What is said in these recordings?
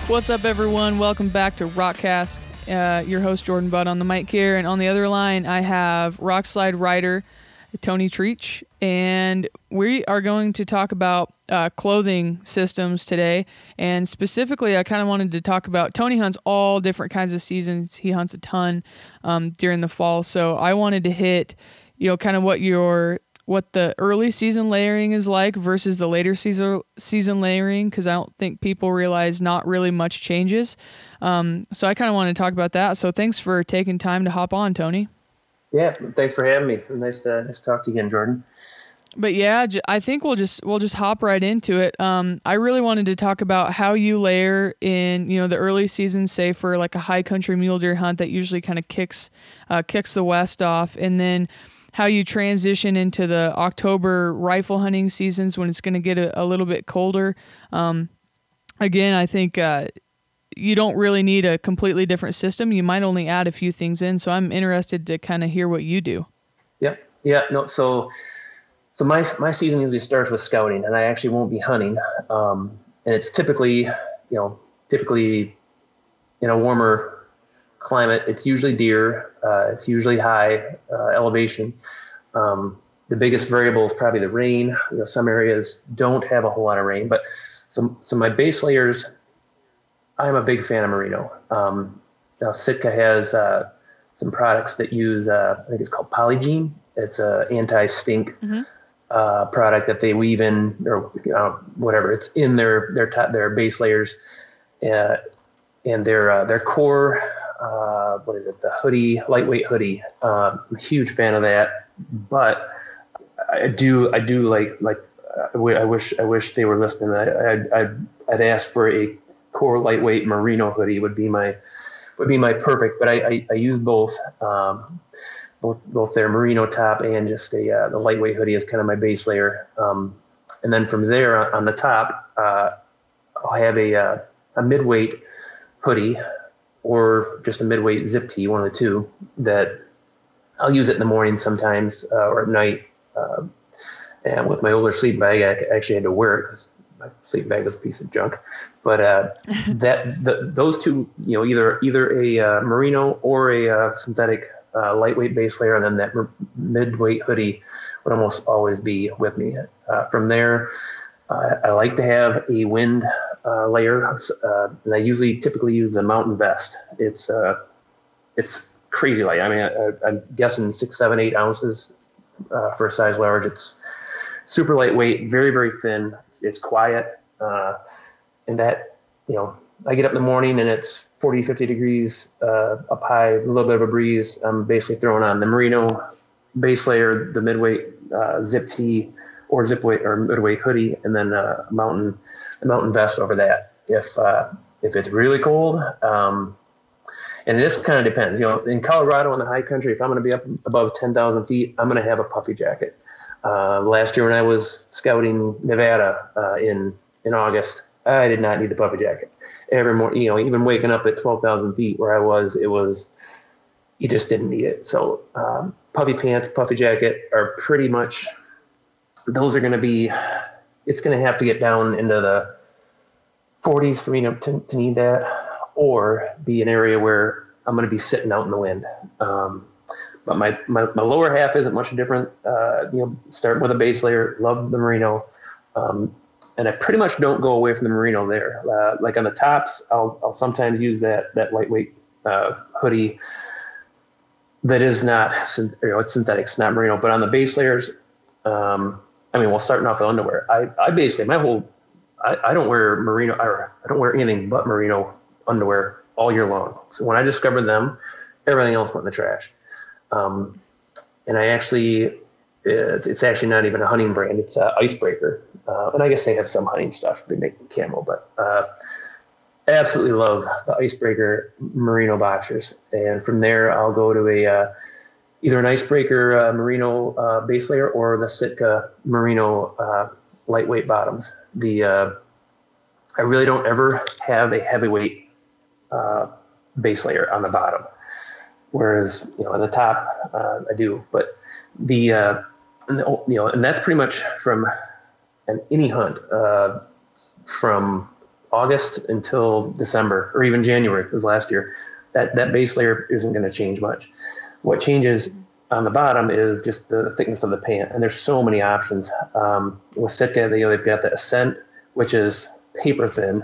What's up, everyone? Welcome back to Rockcast. Your host, Jordan Budd, on the mic here. And on the other line, I have Rockslide rider Tony Treach. And we are going to talk about clothing systems today. And specifically, I kind of wanted to talk about Tony hunts all different kinds of seasons. He hunts a ton during the fall. So I wanted to hit, kind of what the early season layering is like versus the later season layering, because I don't think people realize not really much changes. So I kind of want to talk about that. So thanks for taking time to hop on, Tony. Yeah, thanks for having me. Nice to talk to you again, Jordan. But yeah, I think we'll just hop right into it. I really wanted to talk about how you layer in, the early season, say for like a high country mule deer hunt that usually kind of kicks the West off, and then how you transition into the October rifle hunting seasons when it's going to get a little bit colder. Again, I think you don't really need a completely different system. You might only add a few things in. So I'm interested to kind of hear what you do. Yeah. No. So my season usually starts with scouting, and I actually won't be hunting. And it's typically in a warmer climate. It's usually deer. It's usually high elevation. The biggest variable is probably the rain. Some areas don't have a whole lot of rain, but so my base layers, I'm a big fan of merino. Now Sitka has some products that use, I think it's called Polygene. It's a anti-stink product that they weave in, or whatever. It's in their base layers, and their core. What is it? The hoodie, lightweight hoodie. I'm a huge fan of that, but I do like. I wish they were listening. I'd ask for a core lightweight merino hoodie would be my perfect. But I use both their merino top and just the lightweight hoodie is kind of my base layer. And then from there on the top, I'll have a midweight hoodie, or just a midweight zip tee, one of the two, that I'll use it in the morning sometimes, or at night. And with my older sleep bag, I actually had to wear it because my sleep bag was a piece of junk. But those two, either a merino or a synthetic lightweight base layer, and then that midweight hoodie would almost always be with me. From there, I like to have a wind layer, and I typically use the Mountain Vest. It's crazy light. I mean, I'm guessing 6, 7, 8 ounces for a size large. It's super lightweight, very, very thin. It's quiet, and that, I get up in the morning and it's 40, 50 degrees up high, a little bit of a breeze. I'm basically throwing on the merino base layer, the midweight zip tee or zipweight or midweight hoodie, and then a mountain vest over that. If it's really cold, and this kind of depends. In Colorado in the high country, if I'm going to be up above 10,000 feet, I'm going to have a puffy jacket. Last year when I was scouting Nevada in August, I did not need the puffy jacket. Every morning, even waking up at 12,000 feet where I was, you just didn't need it. So puffy pants, puffy jacket are pretty much, those are going to be, it's going to have to get down into the 40s for me to need that, or be an area where I'm going to be sitting out in the wind. But my lower half isn't much different. Start with a base layer, love the merino. And I pretty much don't go away from the merino there. Like on the tops, I'll sometimes use that lightweight hoodie that is not, it's synthetic, it's not merino. But on the base layers, starting off with underwear. I basically, I don't wear merino, or I don't wear anything but merino underwear all year long. So when I discovered them, everything else went in the trash. And I actually, it's actually not even a hunting brand. It's Icebreaker. And I guess they have some hunting stuff. They make camo, but I absolutely love the Icebreaker merino boxers. And from there, I'll go to either an Icebreaker merino base layer or the Sitka merino lightweight bottoms. I really don't ever have a heavyweight base layer on the bottom, whereas on the top I do. But and that's pretty much from any hunt, from August until December, or even January was last year. That base layer isn't going to change much. What changes on the bottom is just the thickness of the pant, and there's so many options. With Sitka, they've got the Ascent, which is paper thin.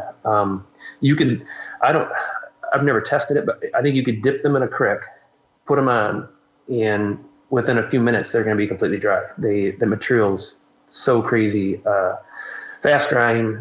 I've never tested it, but I think you could dip them in a crick, put them on, and within a few minutes they're going to be completely dry. The material's so crazy, fast drying.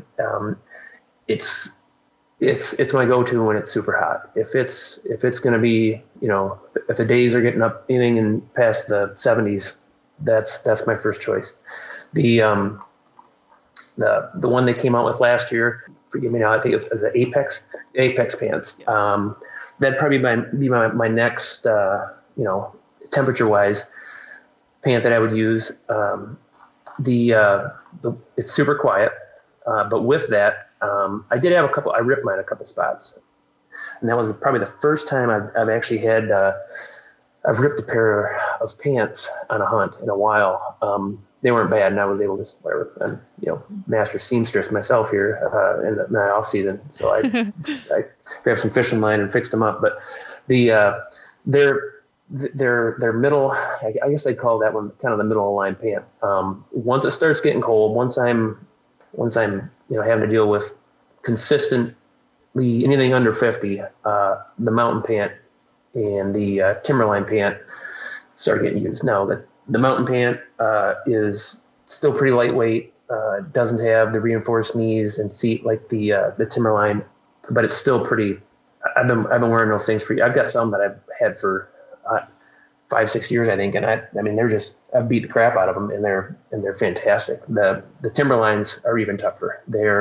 It's my go-to when it's super hot. If it's going to be, if the days are getting up anything in past the 70s, that's my first choice. The one they came out with last year, forgive me now, I think it was the Apex pants. That'd probably be my next, temperature-wise pant that I would use. It's super quiet, but with that, I did have I ripped mine a couple spots, and that was probably the first time I've actually had, I've ripped a pair of pants on a hunt in a while. They weren't bad, and I was able to, master seamstress myself here in my off season. So I grabbed some fishing line and fixed them up. But they're middle. I guess they call that one kind of the middle of the line pant. Once it starts getting cold, once I'm having to deal with consistently anything under 50, the mountain pant and the Timberline pant start getting used. Now the mountain pant is still pretty lightweight. Doesn't have the reinforced knees and seat like the Timberline, but it's still pretty. I've been wearing those things I've got some that I've had for 5-6 years, I think, and I've beat the crap out of them, and they're fantastic. The Timberlines are even tougher.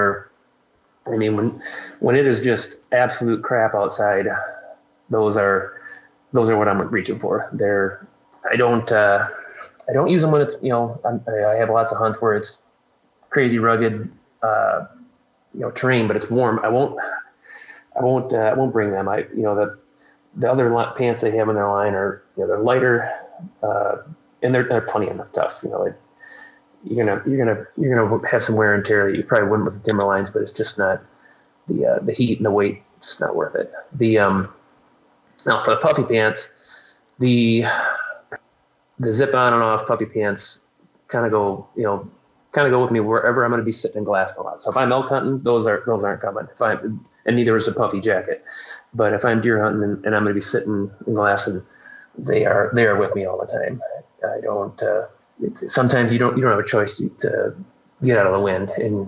When it is just absolute crap outside, those are what I'm reaching for. I don't use them when it's, I have lots of hunts where it's crazy rugged, terrain, but it's warm. I won't bring them. The other pants they have in their line are, they're lighter, and they're plenty enough tough. You're gonna have some wear and tear that you probably wouldn't with the Timberlines, but it's just not the heat and the weight. Just not worth it. Now for the puffy pants, the zip on and off puffy pants kind of go with me wherever I'm going to be sitting in glass a lot. So if I'm elk hunting, those aren't coming. And neither is the puffy jacket. But if I'm deer hunting and I'm going to be sitting in glass, and they are with me all the time. I don't. Sometimes you don't have a choice to get out of the wind, and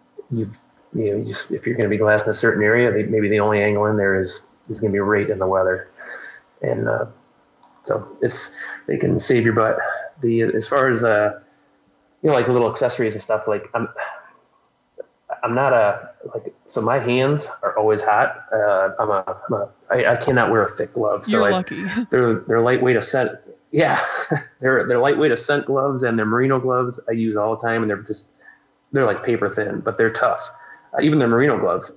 if you're going to be glassing a certain area, maybe the only angle in there is going to be right in the weather, and so they can save your butt. As far as like little accessories and stuff, like I'm not so my hands are always hot. I cannot wear a thick glove. So You're lucky. They're lightweight scent. Yeah, they're lightweight scent gloves, and they're merino gloves I use all the time, and they're like paper thin, but they're tough. Even the merino gloves.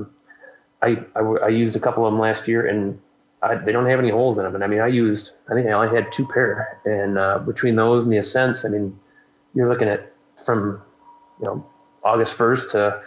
I used a couple of them last year, and they don't have any holes in them. And I think I only had 2 pair, and between those and the Ascents, you're looking at from August 1st to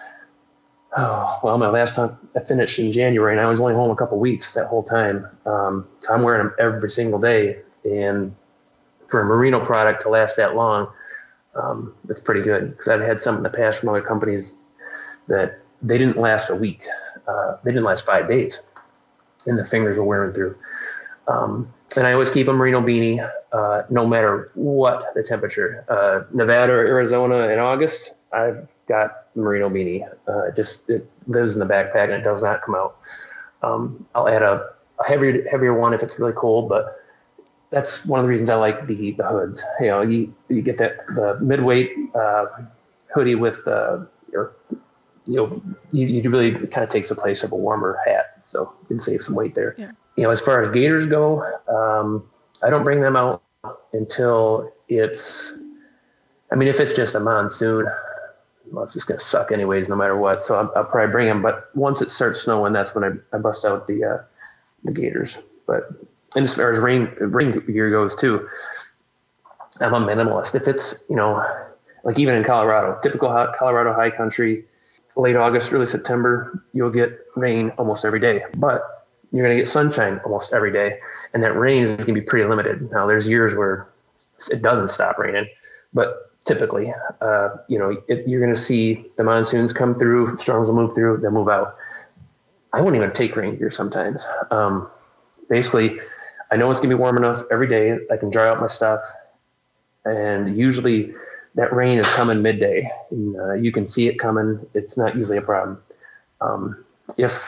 my last time I finished in January, and I was only home a couple weeks that whole time. So I'm wearing them every single day, and for a merino product to last that long, it's pretty good, because I've had some in the past from other companies that they didn't last a week. They didn't last 5 days, and the fingers were wearing through. And I always keep a merino beanie, no matter what the temperature. Nevada or Arizona in August, I've got the merino beanie. It lives in the backpack and it does not come out. I'll add a heavier one if it's really cold, but that's one of the reasons I like the hoods. You get the midweight hoodie with you really kind of takes the place of a warmer hat, so you can save some weight there. Yeah. As far as gaiters go, I don't bring them out until if it's just a monsoon, well, it's just going to suck anyways, no matter what. So I'll probably bring them, but once it starts snowing, that's when I bust out the gaiters. And as far as rain gear goes too, I'm a minimalist. If it's, like even in Colorado, typical Colorado high country, late August, early September, you'll get rain almost every day, but you're going to get sunshine almost every day. And that rain is going to be pretty limited. Now there's years where it doesn't stop raining, but typically, you're going to see the monsoons come through, storms will move through, they'll move out. I won't even take rain gear sometimes. Basically, I know it's going to be warm enough every day. I can dry out my stuff. And usually that rain is coming midday. And, you can see it coming. It's not usually a problem. If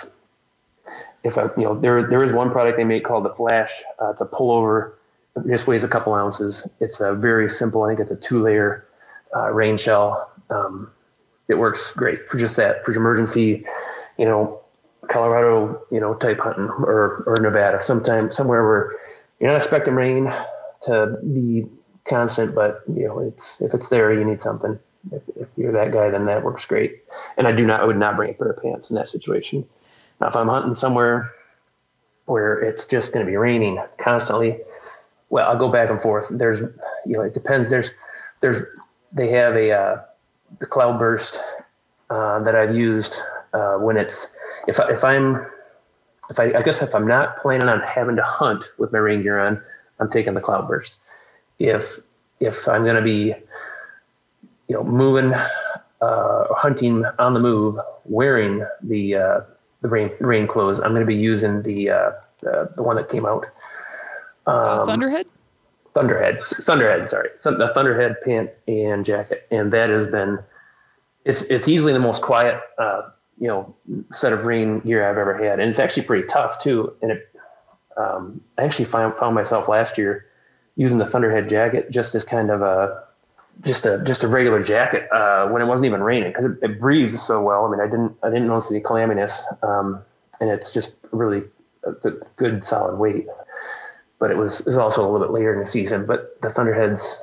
there is one product they make called the Flash. It's a pullover. It just weighs a couple ounces. It's a very simple, I think it's a 2-layer rain shell. It works great for just that, for emergency, Colorado, type hunting or Nevada, somewhere where you're not expecting rain to be constant, but if it's there, you need something. If you're that guy, then that works great. And I would not bring a pair of pants in that situation. Now, if I'm hunting somewhere where it's just going to be raining constantly, well, I'll go back and forth. There's, it depends. They have the Cloudburst that I've used when it's, if I'm not planning on having to hunt with my rain gear on, I'm taking the Cloudburst. If I'm going to be, moving, hunting on the move, wearing the rain clothes, I'm going to be using the one that came out. Thunderhead? Thunderhead, sorry. The Thunderhead pant and jacket. And that has been, it's easily the most quiet, set of rain gear I've ever had. And it's actually pretty tough too. And I actually found myself last year using the Thunderhead jacket just as kind of just a regular jacket when it wasn't even raining, because it breathes so well. I mean, I didn't notice any clamminess, and it's just really a good solid weight. But it was also a little bit later in the season. But the Thunderheads,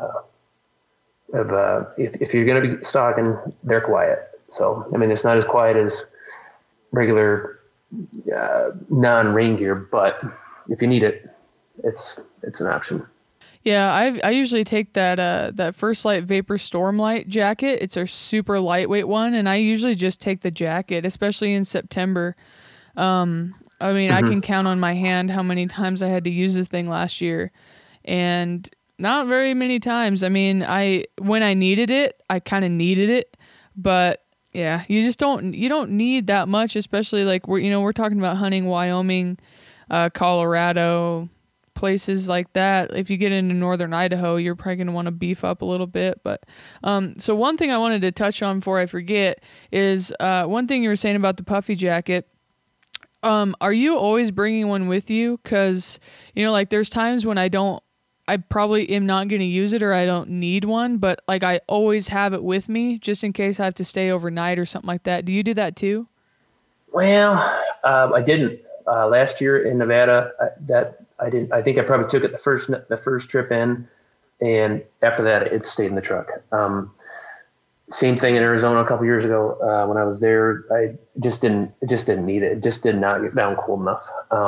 if you're going to be stalking, they're quiet. So I mean, it's not as quiet as regular non-rain gear, but if you need it, it's an option. Yeah, I usually take that First Light Vapor Stormlight jacket. It's a super lightweight one, and I usually just take the jacket, especially in September. I mean, I can count on my hand how many times I had to use this thing last year, and not very many times. I mean, when I needed it, I kind of needed it, but yeah, you don't need that much, especially like we're talking about hunting Wyoming, Colorado, places like that. If you get into northern Idaho, you're probably going to want to beef up a little bit. But so one thing I wanted to touch on before I forget is one thing you were saying about the puffy jacket. Are you always bringing one with you? Because, like there's times when I probably am not going to use it or I don't need one, but like I always have it with me just in case I have to stay overnight or something like that. Do you do that too? Well, I didn't last year in Nevada. I didn't. I think I probably took it the first trip in, and after that it stayed in the truck. Same thing in Arizona a couple years ago when I was there. I just didn't need it. It just did not get down cold enough.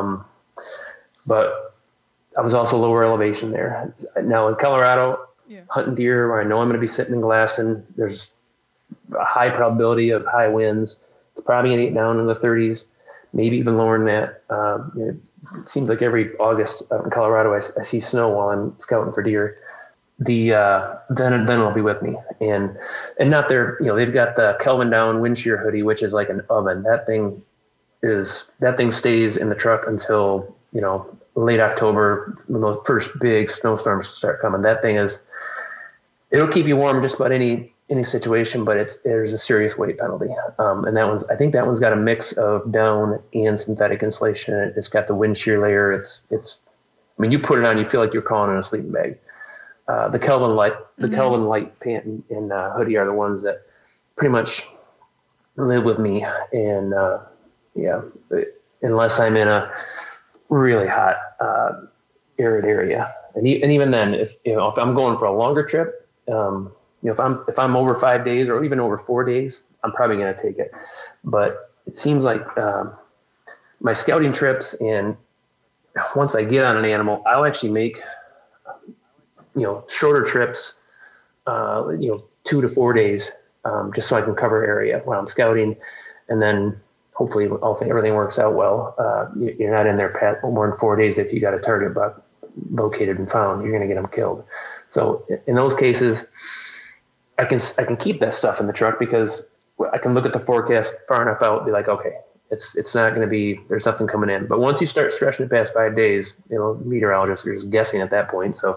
But I was also lower elevation there. Now in Colorado, hunting deer where I know I'm going to be sitting in glassing, there's a high probability of high winds. It's probably going to get down in the 30s, maybe even lower than that. It seems like every August out in Colorado, I see snow while I'm scouting for deer. Then it'll be with me, and not there. They've got the Kelvin Down wind shear hoodie, which is like an oven. That thing stays in the truck until late October when those first big snowstorms start coming. It'll keep you warm just about any situation, but there's a serious weight penalty. And I think that one's got a mix of down and synthetic insulation. It's got the wind shear layer. I mean, you put it on, you feel like you're crawling in a sleeping bag. The Kelvin Light pant and hoodie are the ones that pretty much live with me. And unless I'm in a really hot, arid area, and even then, if I'm going for a longer trip, if I'm over 5 days or even over 4 days, I'm probably going to take it. But it seems like my scouting trips, and once I get on an animal, I'll actually make shorter trips, 2 to 4 days, just so I can cover area when I'm scouting. And then hopefully everything works out well. You're not in there more than 4 days. If you got a target buck located and found, you're going to get them killed. So in those cases, I can keep that stuff in the truck because I can look at the forecast far enough out and be like, okay, it's not going to be, there's nothing coming in. But once you start stretching it past 5 days, meteorologists are just guessing at that point. So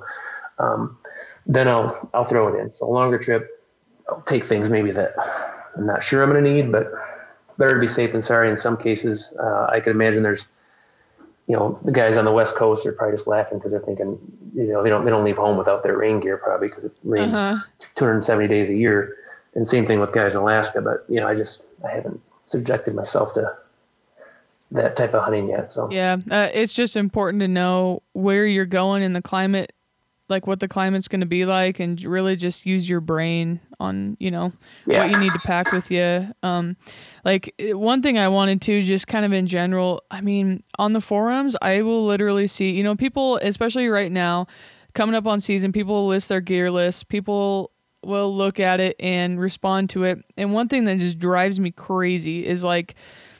then I'll throw it in. So a longer trip, I'll take things maybe that I'm not sure I'm going to need, but better to be safe than sorry in some cases. I could imagine there's, the guys on the West Coast are probably just laughing because they're thinking, they don't leave home without their rain gear probably because it rains 270 days a year. And same thing with guys in Alaska. But, I haven't subjected myself to that type of hunting yet. So yeah, it's just important to know where you're going in the climate, like what the climate's going to be like, and really just use your brain on, what you need to pack with you. Like one thing I wanted to just kind of in general, I mean, on the forums, I will literally see, people, especially right now, coming up on season, people will list their gear list. People will look at it and respond to it. And one thing that just drives me crazy is like,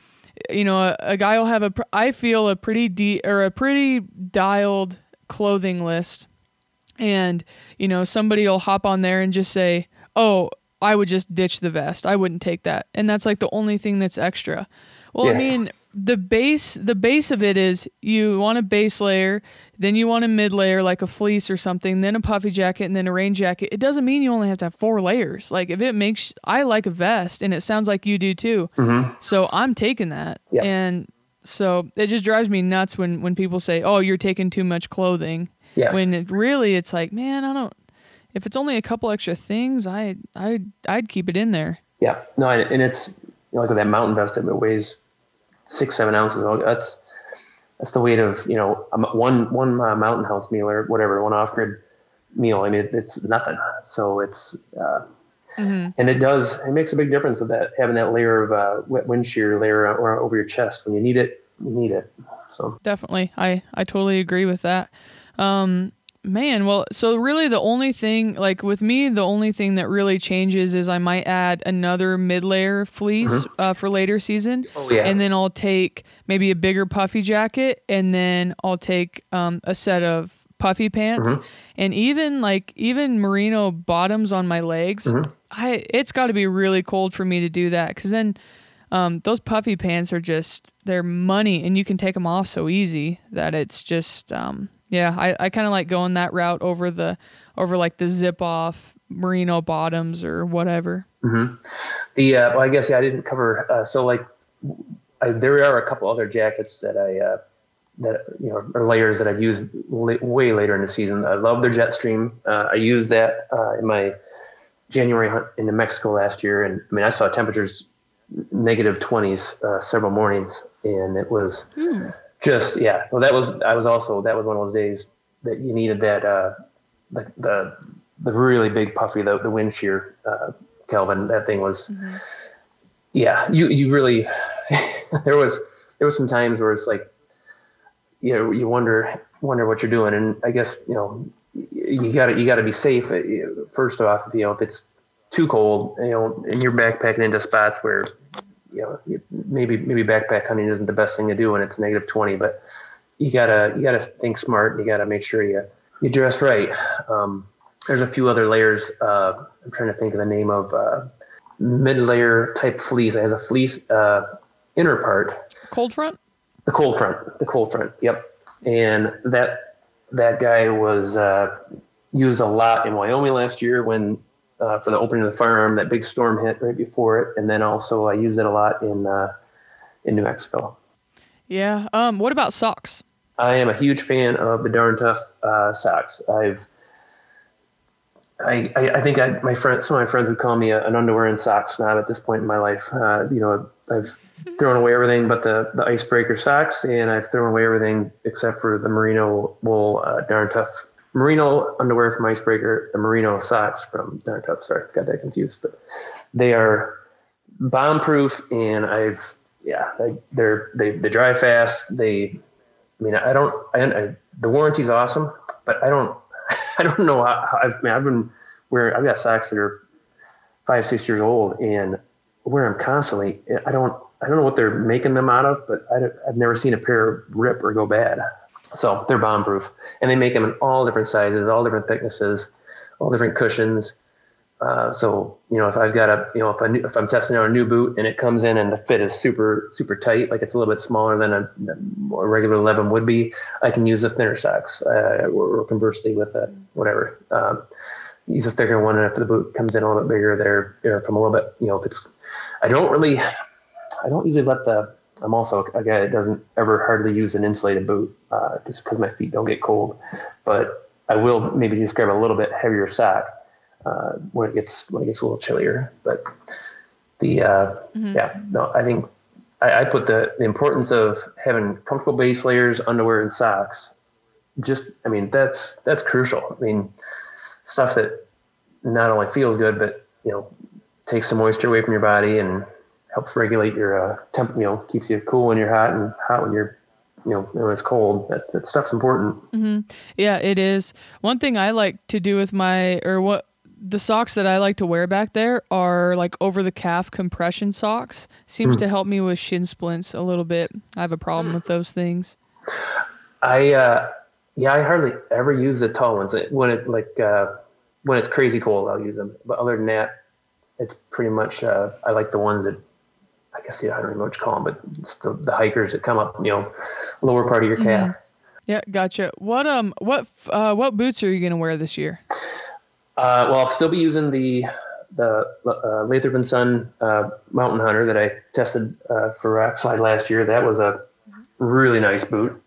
a guy will have a pretty dialed clothing list. And, somebody will hop on there and just say, oh, I would just ditch the vest. I wouldn't take that. And that's like the only thing that's extra. Well, yeah. I mean, the base of it is you want a base layer, then you want a mid layer like a fleece or something, then a puffy jacket, and then a rain jacket. It doesn't mean you only have to have 4 layers. Like I like a vest, and it sounds like you do too. Mm-hmm. So I'm taking that. Yep. And so it just drives me nuts when people say, oh, you're taking too much clothing. Yeah. When it's like, man, if it's only a couple extra things, I'd keep it in there. Yeah. No, and it's like with that mountain vest, it weighs 6-7 ounces. That's the weight of, one Mountain House meal or whatever, one off-grid meal. I mean, it's nothing. So it's, and it makes a big difference with that, having that layer of wet wind shear layer or over your chest. When you need it, you need it. So definitely. I totally agree with that. So really the only thing, like with me, the only thing that really changes is I might add another mid-layer fleece for later season. Oh, yeah. And then I'll take maybe a bigger puffy jacket, and then I'll take a set of puffy pants, and even merino bottoms on my legs. It's got to be really cold for me to do that, because then those puffy pants are they're money, and you can take them off so easy that it's just... I kind of like going that route over like the zip off merino bottoms or whatever. Mm-hmm. I guess I didn't cover. There are a couple other jackets that are layers that I've used way later in the season. I love their Jetstream. I used that in my January hunt in New Mexico last year, and I mean I saw temperatures -20s several mornings, and it was. Just, yeah. Well, that was one of those days that you needed that, the really big puffy, the wind shear, Kelvin. That thing was, you really, there was some times where it's like, you wonder what you're doing. And I guess, you gotta be safe. First off, if it's too cold, and you're backpacking into spots where, maybe backpack hunting isn't the best thing to do when it's -20, but you gotta think smart. You gotta make sure you dress right. There's a few other layers. I'm trying to think of the name of mid-layer type fleece. It has a fleece inner part. Cold front? The cold front. Yep. And that guy was used a lot in Wyoming last year when. For the opening of the firearm, that big storm hit right before it, and then also I used it a lot in New Mexico. Yeah. What about socks? I am a huge fan of the Darn Tough socks. I think some of my friends would call me an underwear and sock snob at this point in my life. I've thrown away everything but the icebreaker socks, and I've thrown away everything except for the merino wool Darn Tough. Merino underwear from Icebreaker, the merino socks from Darn Tough. Sorry, got that confused, but they are bomb-proof, and they dry fast. The warranty's awesome, but I don't know how. I've got socks that are 5, 6 years old and wear them constantly. I don't know what they're making them out of, but I've never seen a pair rip or go bad. So they're bomb proof, and they make them in all different sizes, all different thicknesses, all different cushions. So, if I've got if I'm testing out a new boot and it comes in and the fit is super, super tight, like it's a little bit smaller than a regular 11 would be, I can use the thinner socks, or conversely with whatever. Use a thicker one, and if the boot comes in a little bit bigger, they're from a little bit, if it's, I don't usually let I'm also a guy that doesn't ever hardly use an insulated boot, just because my feet don't get cold, but I will maybe just grab a little bit heavier sock when it gets a little chillier. But I think I put the importance of having comfortable base layers, underwear, and socks. That's crucial. Stuff that not only feels good, but takes some moisture away from your body and helps regulate your temp. Keeps you cool when you're hot and hot when you're when it's cold. That stuff's important. Mm-hmm. Yeah, it is. One thing I like to do with the socks that I like to wear back there are like over the calf compression socks. Seems to help me with shin splints a little bit. I have a problem with those things. I hardly ever use the tall ones. When it's crazy cold, I'll use them. But other than that, it's pretty much, I like the ones that, I guess, I don't know what you call them, but it's the hikers that come up, lower part of your calf. Mm-hmm. Yeah, gotcha. What boots are you going to wear this year? I'll still be using the Lathrop & Son Mountain Hunter that I tested for Rock Slide last year. That was a really nice boot.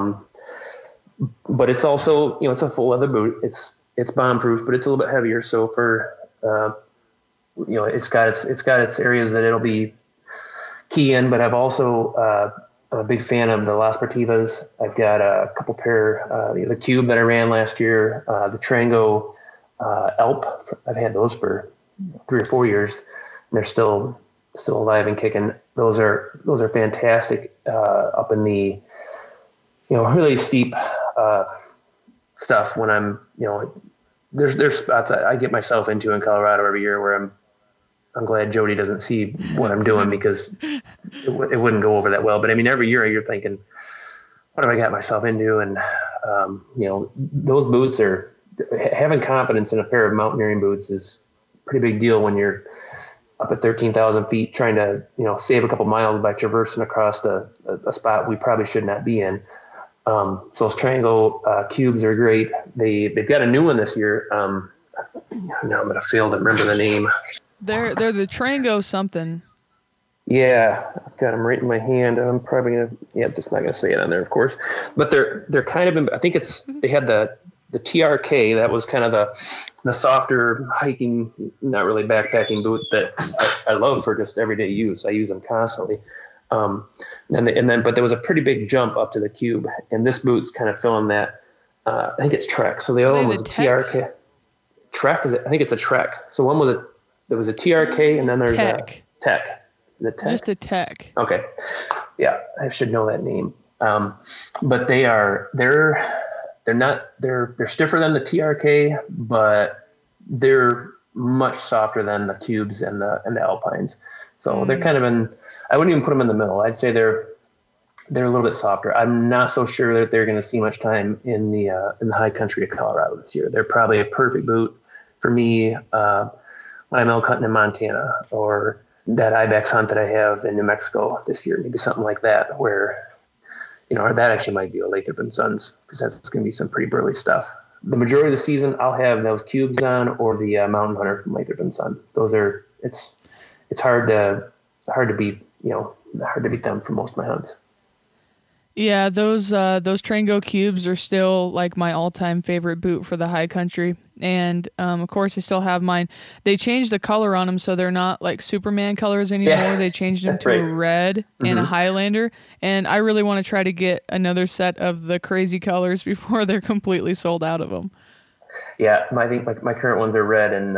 But it's also, it's a full leather boot. It's bomb proof, but it's a little bit heavier. So for, it's got its areas that it'll be key in, but I've also, I'm a big fan of the Las Sportivas. I've got a couple pair, the Cube that I ran last year, the Trango, Alp. I've had those for 3 or 4 years, and they're still alive and kicking. Those are fantastic, up in the, really steep, stuff when I'm, there's spots I get myself into in Colorado every year where I'm glad Jody doesn't see what I'm doing because it wouldn't go over that well. But every year you're thinking, what have I got myself into? And, those boots having confidence in a pair of mountaineering boots is a pretty big deal when you're up at 13,000 feet trying to, save a couple miles by traversing across a spot we probably should not be in. So those Trango Cubes are great. They've got a new one this year. Now I'm going to fail to remember the name. They're the Trango something. Yeah, I've got them right in my hand. I'm probably just not going to say it on there, of course. But they're kind of, I think they had the TRK. That was kind of the softer hiking, not really backpacking boot that I love for just everyday use. I use them constantly. But there was a pretty big jump up to the Cube, and this boot's kind of filling that. I think it's Trek. So the other one was a TRK. Trek, I think it's a Trek. So one was there was a TRK, and then there's Tech. A Tech. The Tech. Just a Tech. Okay. Yeah, I should know that name. But they're stiffer than the TRK, but they're much softer than the Cubes and the Alpines. So they're kind of I wouldn't even put them in the middle. I'd say they're a little bit softer. I'm not so sure that they're going to see much time in the high country of Colorado this year. They're probably a perfect boot for me when I'm elk hunting in Montana, or that ibex hunt that I have in New Mexico this year, maybe something like that, where, or that actually might be a Lathrop & Sons, because that's going to be some pretty burly stuff. The majority of the season, I'll have those Cubes on, or the Mountain Hunter from Lathrop & Son. Those are, it's hard to beat, hard to beat them for most of my hunts. Yeah, those Trango Cubes are still like my all-time favorite boot for the high country. And of course, I still have mine. They changed the color on them, so they're not like Superman colors anymore. Yeah, they changed them to a red and a Highlander. And I really want to try to get another set of the crazy colors before they're completely sold out of them. Yeah, I think my current ones are red, and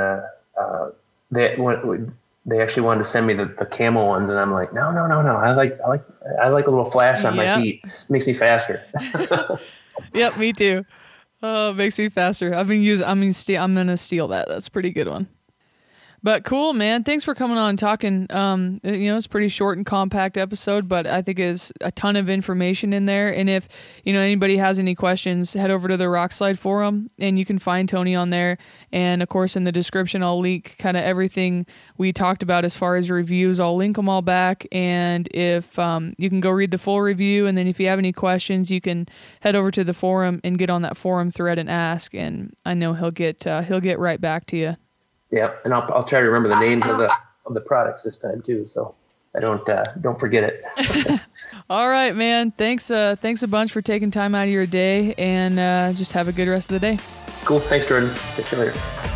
they actually wanted to send me the camo ones, and I'm like, no. I like a little flash on my feet. It makes me faster. Yep, me too. Oh, it makes me faster. I'm gonna steal that. That's a pretty good one. But cool, man. Thanks for coming on and talking. It's a pretty short and compact episode, but I think is a ton of information in there. And if, anybody has any questions, head over to the Rockslide forum and you can find Tony on there. And of course, in the description, I'll link kind of everything we talked about as far as reviews. I'll link them all back. And if you can go read the full review, and then if you have any questions, you can head over to the forum and get on that forum thread and ask. And I know he'll get right back to you. Yeah, and I'll try to remember the names of the products this time too, so I don't forget it. All right, man. Thanks a bunch for taking time out of your day, and just have a good rest of the day. Cool. Thanks, Jordan. Catch you later.